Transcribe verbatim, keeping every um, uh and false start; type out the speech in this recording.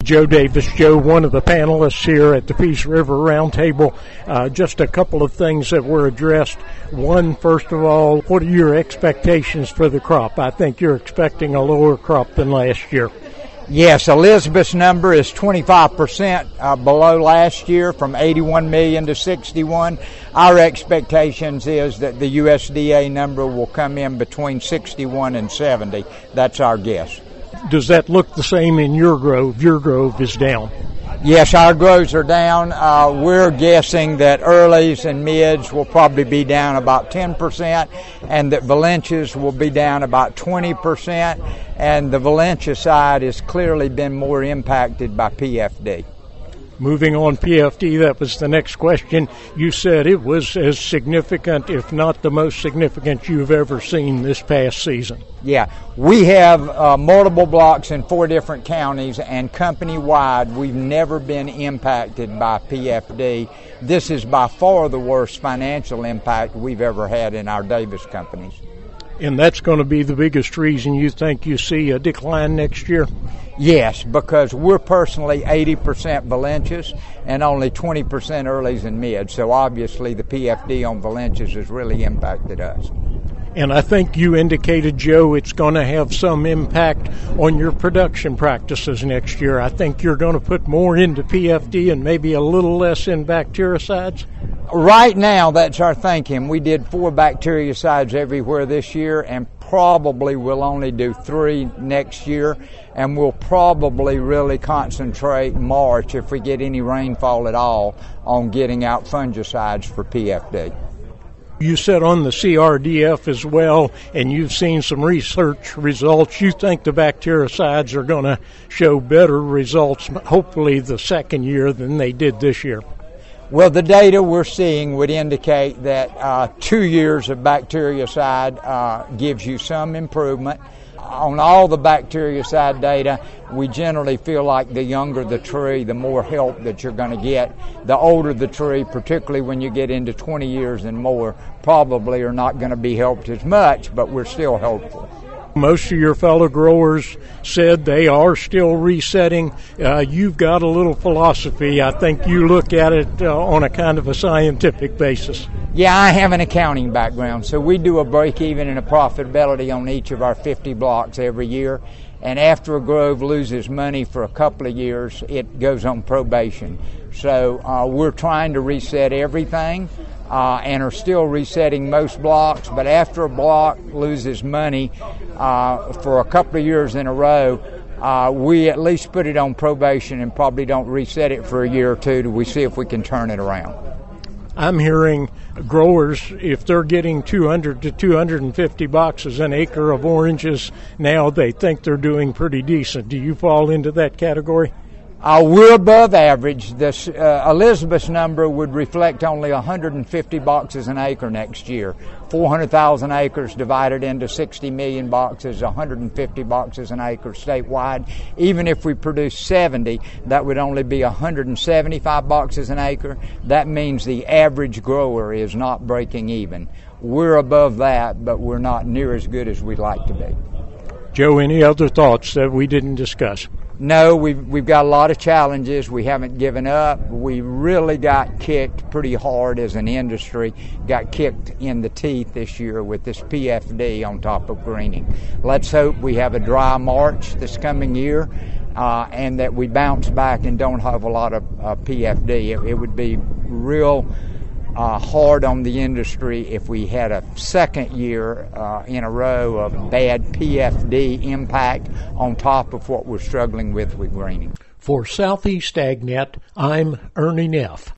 Joe Davis. Joe, one of the panelists here at the Peace River Roundtable. Uh, just a couple of things that were addressed. One, first of all, what are your expectations for the crop? I think you're expecting a lower crop than last year. Yes, Elizabeth's number is twenty-five percent uh, below last year, from eighty-one million to sixty-one. Our expectations is that the U S D A number will come in between sixty-one and seventy. That's our guess. Does that look the same in your grove? Your grove is down. Yes, our groves are down. Uh, we're guessing that earlies and mids will probably be down about ten percent, and that Valencias will be down about twenty percent, and the Valencia side has clearly been more impacted by P F D. Moving on, P F D, that was the next question. You said it was as significant, if not the most significant, you've ever seen this past season. Yeah, we have uh, multiple blocks in four different counties, and company-wide, we've never been impacted by P F D. This is by far the worst financial impact we've ever had in our Davis companies. And that's going to be the biggest reason you think you see a decline next year? Yes, because we're personally eighty percent Valencias and only twenty percent earlies and mids. So obviously the P F D on Valencias has really impacted us. And I think you indicated, Joe, it's going to have some impact on your production practices next year. I think you're going to put more into P F D and maybe a little less in bactericides. Right now, that's our thinking. We did four bactericides everywhere this year, and probably we'll only do three next year, and we'll probably really concentrate March, if we get any rainfall at all, on getting out fungicides for P F D. You said on the C R D F as well, and you've seen some research results. You think the bactericides are going to show better results, hopefully the second year, than they did this year? Well, the data we're seeing would indicate that uh, two years of bactericide uh, gives you some improvement. On all the bactericide data, we generally feel like the younger the tree, the more help that you're going to get. The older the tree, particularly when you get into twenty years and more, probably are not going to be helped as much, but we're still hopeful. Most of your fellow growers said they are still resetting. Uh, you've got a little philosophy. I think you look at it uh, on a kind of a scientific basis. Yeah, I have an accounting background, so we do a break-even and a profitability on each of our fifty blocks every year. And after a grove loses money for a couple of years, it goes on probation. So uh, we're trying to reset everything. Uh, and are still resetting most blocks, but after a block loses money uh, for a couple of years in a row, uh, we at least put it on probation and probably don't reset it for a year or two till we see if we can turn it around. I'm hearing growers, if they're getting two hundred to two hundred fifty boxes an acre of oranges now, they think they're doing pretty decent. Do you fall into that category? Uh, we're above average. This uh, Elizabeth's number would reflect only one hundred fifty boxes an acre next year. four hundred thousand acres divided into sixty million boxes, one hundred fifty boxes an acre statewide. Even if we produce seventy, that would only be one hundred seventy-five boxes an acre. That means the average grower is not breaking even. We're above that, but we're not near as good as we'd like to be. Joe, any other thoughts that we didn't discuss? No, we've, we've got a lot of challenges. We haven't given up. We really got kicked pretty hard as an industry, got kicked in the teeth this year with this P F D on top of greening. Let's hope we have a dry March this coming year uh, and that we bounce back and don't have a lot of uh, P F D. It, it would be real Uh, hard on the industry if we had a second year uh, in a row of bad P F D impact on top of what we're struggling with with greening. For Southeast AgNet, I'm Ernie Neff.